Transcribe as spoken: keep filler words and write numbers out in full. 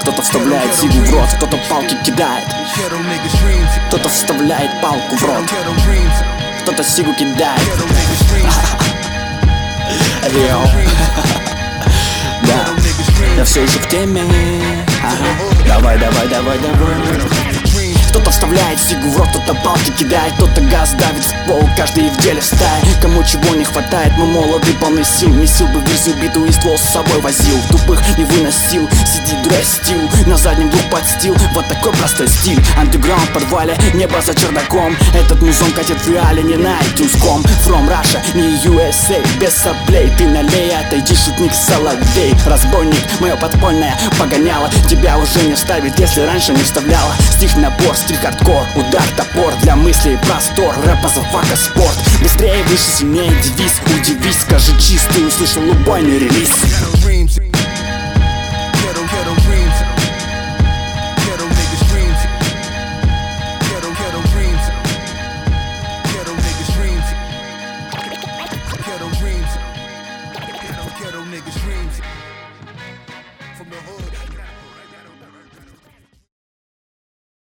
Кто-то вставляет сигу в рот, кто-то палки кидает, кто-то вставляет палку в рот, кто-то сигу кидает. Рио. Да, я все еще в теме. Ага. Давай, давай, давай, давай. Кто-то вставляет сигу в рот, кто-то палки кидает, кто-то газ давит в пол, каждый в деле в стае. Кому чего не хватает, мы молоды, полны сил. Месил бы везу биту и ствол с собой возил, тупых не выносил, сиди дрестил, на заднем двух подстил. Вот такой простой стиль, андеграунд в подвале, небо за чердаком. Этот музон катит в реале, не на iTunes.com. From Russia, не ю эс эй, без соплей. Ты налей, отойди, шутник соловей. Разбойник, мое подпольное погоняло, тебя уже не вставит, если раньше не вставляла. Стих набор, стиль хардкор, удар, топор, для мыслей простор, рэп, мазафака, спорт. Быстрее, выше, сильнее, девиз, удивись, скажи чистый, услышал убойный релиз.